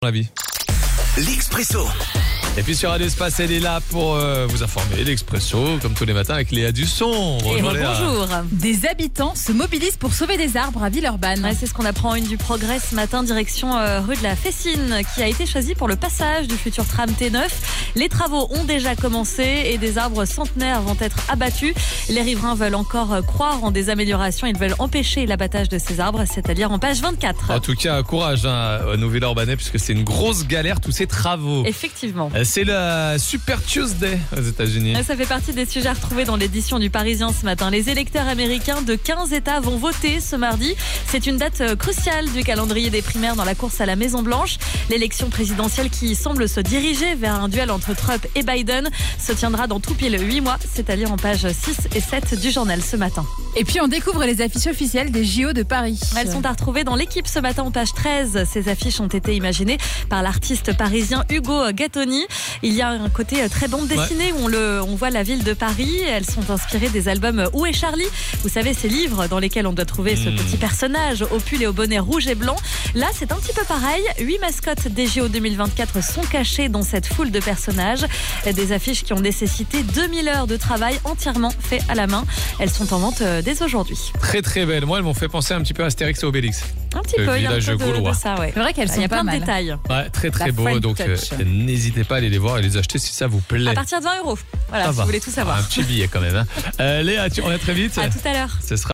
la vie. L'Expresso. Et puis sur Radio Espace, elle est là pour vous informer. L'Expresso, comme tous les matins, avec Léa Dusson. Bonjour. Des habitants se mobilisent pour sauver des arbres à Villeurbanne. Ouais, c'est ce qu'on apprend en une du Progrès ce matin, direction rue de la Fessine, qui a été choisie pour le passage du futur tram T9. Les travaux ont déjà commencé et des arbres centenaires vont être abattus. Les riverains veulent encore croire en des améliorations. Ils veulent empêcher l'abattage de ces arbres, c'est-à-dire en page 24. En tout cas, courage à nos Villeurbanais, puisque c'est une grosse galère, tous ces travaux. Effectivement. C'est la Super Tuesday aux États-Unis. Ça fait partie des sujets retrouvés dans l'édition du Parisien ce matin. Les électeurs américains de 15 États vont voter ce mardi. C'est une date cruciale du calendrier des primaires dans la course à la Maison-Blanche. L'élection présidentielle qui semble se diriger vers un duel entre Trump et Biden se tiendra dans tout pile 8 mois, c'est-à-dire en pages 6 et 7 du journal ce matin. Et puis on découvre les affiches officielles des JO de Paris. Elles sont à retrouver dans l'équipe ce matin en page 13. Ces affiches ont été imaginées par l'artiste parisien Hugo Gattoni. Il y a un côté très bande dessinée où on voit la ville de Paris. Elles sont inspirées des albums Où est Charlie ? Vous savez, ces livres dans lesquels on doit trouver ce petit personnage au pull et au bonnet rouge et blanc. Là, c'est un petit peu pareil. 8 mascottes des JO 2024 sont cachées dans cette foule de personnages. Des affiches qui ont nécessité 2000 heures de travail entièrement fait à la main. Elles sont en vente dès aujourd'hui. Très très belles. Moi, elles m'ont fait penser un petit peu à Astérix et Obélix. Un petit peu, il y a un peu gaulois. de ça, ouais. C'est vrai qu'elles sont Il y a pas plein de mal. détails. Ouais, très très La beau. fine Donc touch. n'hésitez pas à aller les voir et les acheter si ça vous plaît. À partir de 20 €. Voilà, Ça si va. vous voulez tout savoir. Un petit billet quand même. Hein. Léa, on est très vite. À tout à l'heure. Ce sera